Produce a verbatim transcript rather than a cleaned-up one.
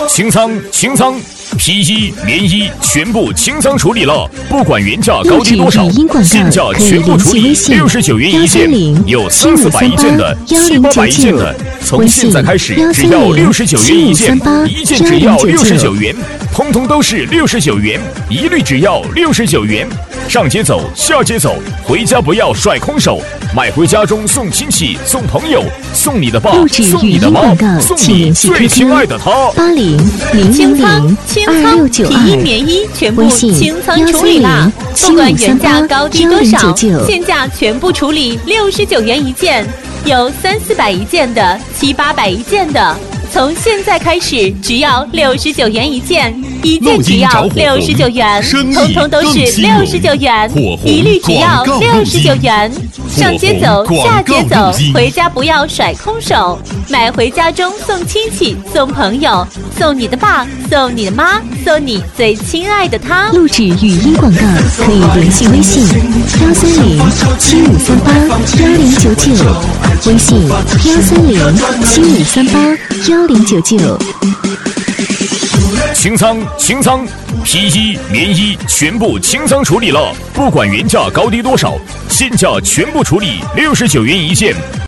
清仓清仓，皮衣、棉衣全部清仓处理了，不管原价高低多少，现价全部处理，六十九元一件，有三四百一件的，七八百一件的，从现在开始只要六十九元一件，一件只要六十九元，通通都是六十九元，一律只要六十九元。上街走，下街走，回家不要甩空手，买回家中送亲戚、送朋友，送你的爸，送你的妈，送你最亲爱的他。 八零零零零二六九二， 皮衣棉衣全部清仓处理啦，不管原价高低多少，现价全部处理，六十九元一件，有三四百一件的，七八百一件的。从现在开始，只要六十九元一件，一件只要六十九元，通通都是六十九元，一律只要六十九元。上街走，下街走，回家不要甩空手，买回家中送亲戚、送朋友，送你的爸，送你的妈，送你最亲爱的他。 录制语音广告可以联系微信幺三零七五三八幺零九九，微信幺三零七五三八幺零九九。 清仓清仓，皮衣、棉衣全部清仓处理了，不管原价高低多少，现价全部处理，六十九元一件。